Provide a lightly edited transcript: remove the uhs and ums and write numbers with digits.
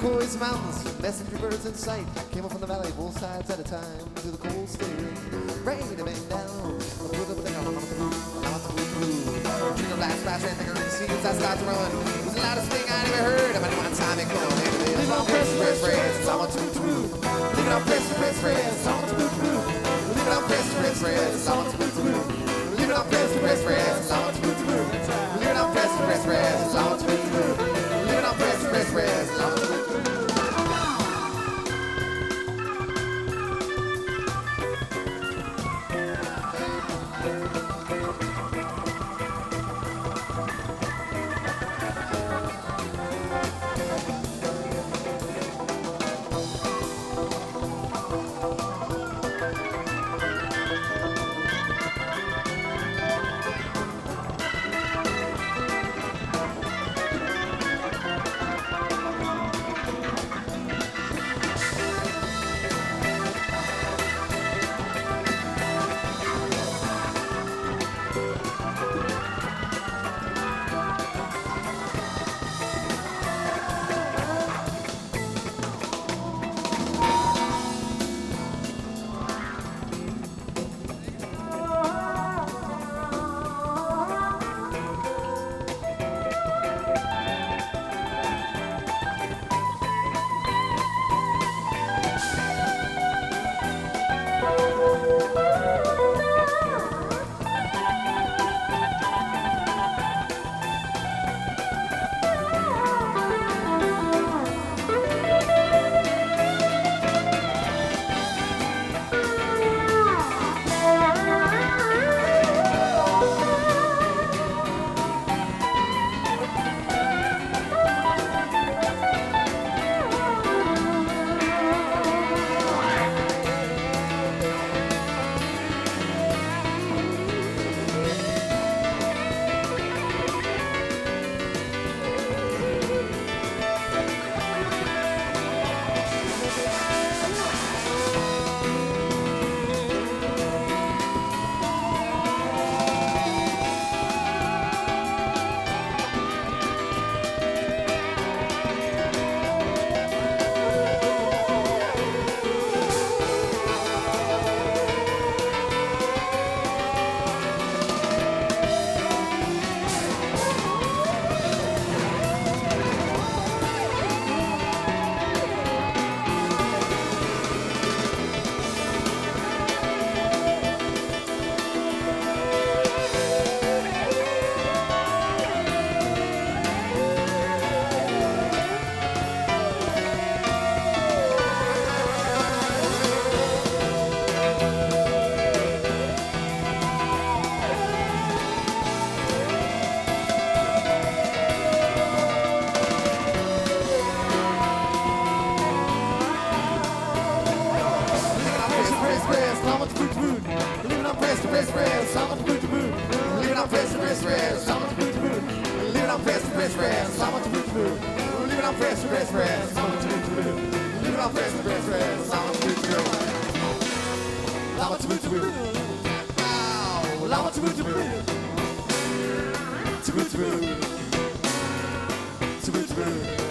turquoise mountains, messenger birds in sight. Came up from the valley, both sides at a time, to the cold state. Rain to bang down, put up there, I'm to blue. Trigger blast, splash, and the seeds, I start to run. It was the loudest thing I ever heard. About one time it come. Leave it on press, press, press, I'm to blue. Leave it on press, press, press, I'm to blue. Leave it on press, press, press, I'm to blue. Leave it on press, press, press, I'm to blue. Leave it on press, press, press, I'm to blue. Leave it on press, press, press, I'm to blue. Press, press, I'm on the boot to boot. Leave it on press, press, press, I'm on the boot to boot. Leave it on press, press, press, I'm on the boot to boot. Leave it on press, press, press, I'm on the boot to boot. Leave it on press, press, press, I'm on the boot to boot. I'm on the boot to boot. I'm on the boot to boot. To boot to boot. To boot to boot.